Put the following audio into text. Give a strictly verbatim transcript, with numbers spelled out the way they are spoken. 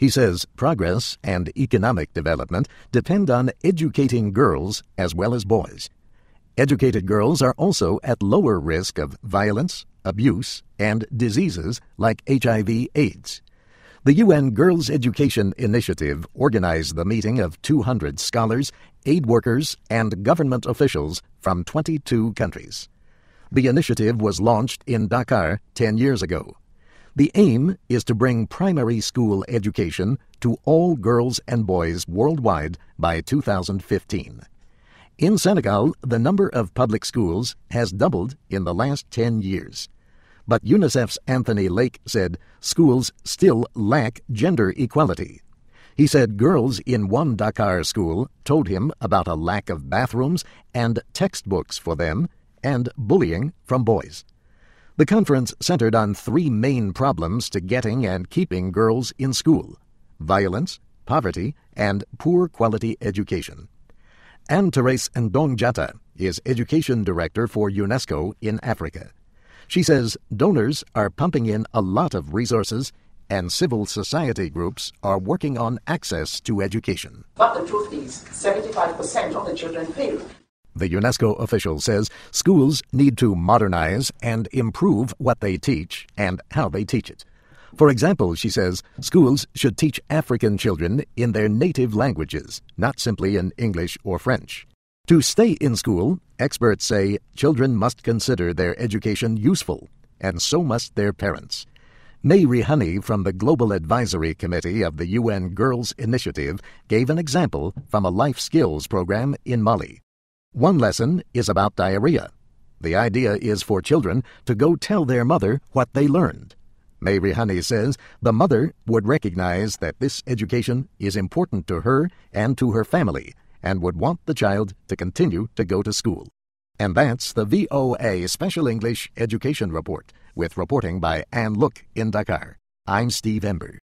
He says progress and economic development depend on educating girls as well as boys. Educated girls are also at lower risk of violence, abuse, and diseases like H I V AIDS. The U N Girls Education Initiative organized the meeting of two hundred scholars, aid workers, and government officials from twenty-two countries. The initiative was launched in Dakar ten years ago. The aim is to bring primary school education to all girls and boys worldwide by two thousand fifteen. In Senegal, the number of public schools has doubled in the last ten years. But UNICEF's Anthony Lake said schools still lack gender equality. He said girls in one Dakar school told him about a lack of bathrooms and textbooks for them and bullying from boys. The conference centered on three main problems to getting and keeping girls in school: violence, poverty, and poor quality education. Anne-Thérèse Ndong-Diatta is Education Director for UNESCO in Africa. She says donors are pumping in a lot of resources and civil society groups are working on access to education. But the truth is, seventy-five percent of the children fail. The UNESCO official says schools need to modernize and improve what they teach and how they teach it. For example, she says, schools should teach African children in their native languages, not simply in English or French. To stay in school, experts say children must consider their education useful, and so must their parents. May Rihani from the Global Advisory Committee of the U N Girls Initiative gave an example from a life skills program in Mali. One lesson is about diarrhea. The idea is for children to go tell their mother what they learned. May Rihani says the mother would recognize that this education is important to her and to her family and would want the child to continue to go to school. And that's the V O A Special English Education Report, with reporting by Ann Look in Dakar. I'm Steve Ember.